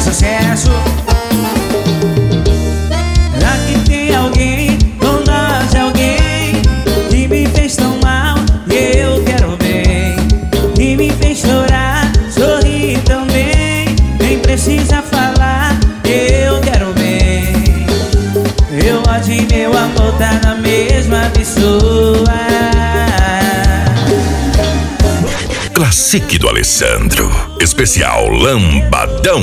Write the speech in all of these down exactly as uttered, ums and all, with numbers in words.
sucesso. Aqui tem alguém, ou nós alguém, que me fez tão mal e eu quero bem. Que me fez chorar, sorrir também. Nem precisa falar, eu quero bem. Meu ódio e meu amor tá na mesma pessoa. Classique do Alessandro, especial Lambadão.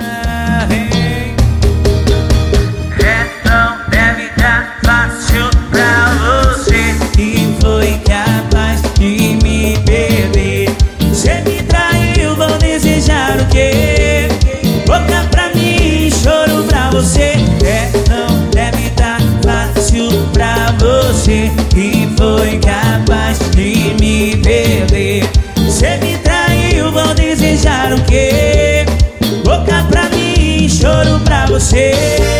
É, não deve estar fácil pra você. Quem foi capaz de me perder? Você me traiu, vou desejar o quê? Boca pra mim, choro pra você. É, não deve estar fácil pra você. Quem foi capaz de me perder? Você me traiu, vou desejar o quê? Boca pra mim, choro pra você.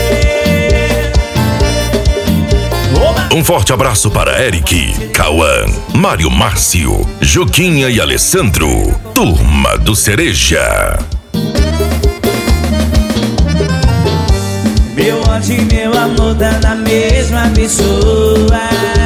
Um forte abraço para Eric, Cauã, Mário Márcio, Juquinha e Alessandro, Turma do Cereja. Meu ódio e meu amor tá na mesma pessoa.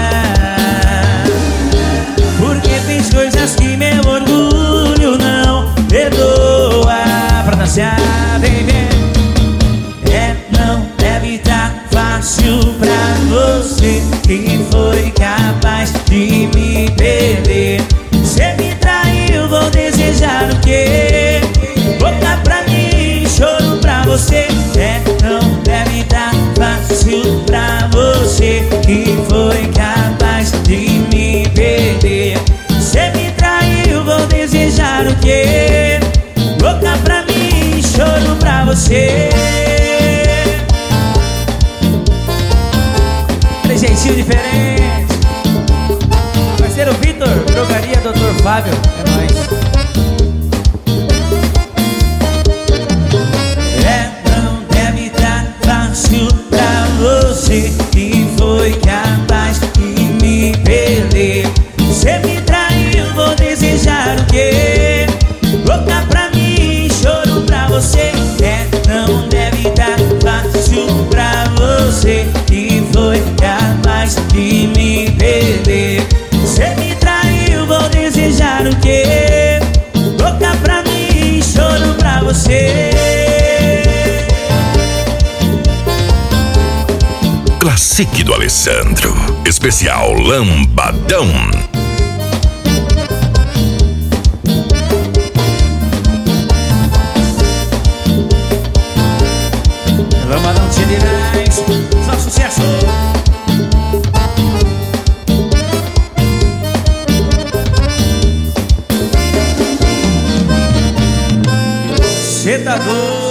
Porque fez coisas que meu orgulho não perdoa. Pra dançar, baby. É, não deve estar fácil pra você. Quem foi capaz de me perder? Você me traiu, vou desejar o quê? Boca pra mim, choro pra você. É, não deve estar fácil pra você. Quem foi capaz de me perder? Você me traiu, vou desejar o quê? Boca pra mim, choro pra você. Jeitinho diferente. Parceiro Vitor, drogaria doutor Fábio. É nóis. É, não deve estar fácil pra você. Quem foi capaz de me perder? Você me traiu, vou desejar o quê? Boca pra mim, choro pra você. É, não deve estar fácil pra você. Quem foi capaz de me perder? Você me traiu, vou desejar o quê? Boca pra mim, choro pra você. Classique do Alessandro, especial Lambadão. Lambadão de Minas, só sucesso. Cê tá doido.